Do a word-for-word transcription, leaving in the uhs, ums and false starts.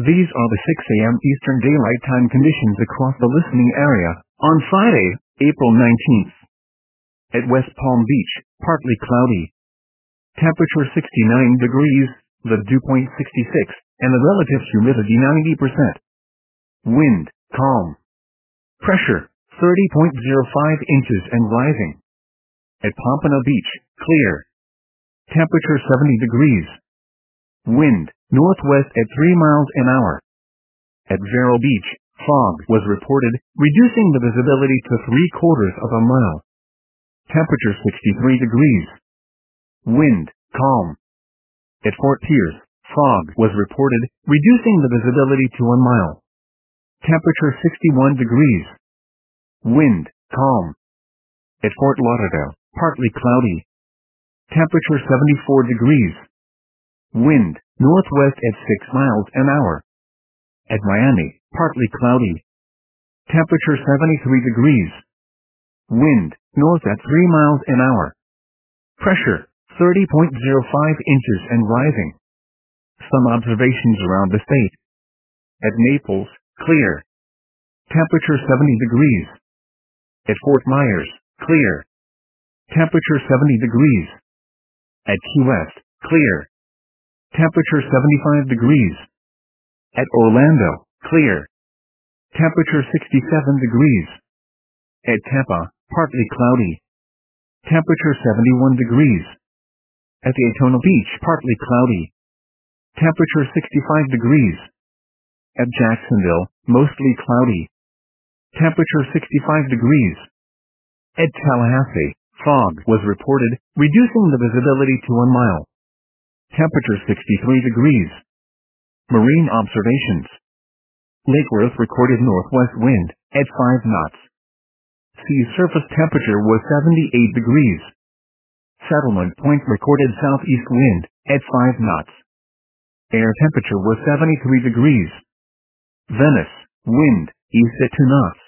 These are the six A M Eastern Daylight Time conditions across the listening area on Friday, April nineteenth. At West Palm Beach, partly cloudy. Temperature sixty-nine degrees, the dew point sixty-six, and the relative humidity ninety percent. Wind, calm. Pressure, thirty point zero five inches and rising. At Pompano Beach, clear. Temperature seventy degrees. Wind, northwest at three miles an hour. At Vero Beach, fog was reported, reducing the visibility to three quarters of a mile. Temperature sixty-three degrees. Wind, calm. At Fort Pierce, fog was reported, reducing the visibility to one mile. Temperature sixty-one degrees. Wind, calm. At Fort Lauderdale, partly cloudy. Temperature seventy-four degrees. Wind, northwest at six miles an hour. At Miami, partly cloudy. Temperature seventy-three degrees. Wind, north at three miles an hour. Pressure, thirty point zero five inches and rising. Some observations around the state. At Naples, clear. Temperature seventy degrees. At Fort Myers, clear. Temperature seventy degrees. At Key West, clear. Temperature seventy-five degrees. At Orlando, clear. Temperature sixty-seven degrees. At Tampa, partly cloudy. Temperature seventy-one degrees. At Daytona Beach, partly cloudy. Temperature sixty-five degrees. At Jacksonville, mostly cloudy. Temperature sixty-five degrees. At Tallahassee, fog was reported, reducing the visibility to one mile. Temperature sixty-three degrees. Marine observations. Lake Worth recorded northwest wind at five knots. Sea surface temperature was seventy-eight degrees. Settlement Point recorded southeast wind at five knots. Air temperature was seventy-three degrees. Venice, wind east at two knots.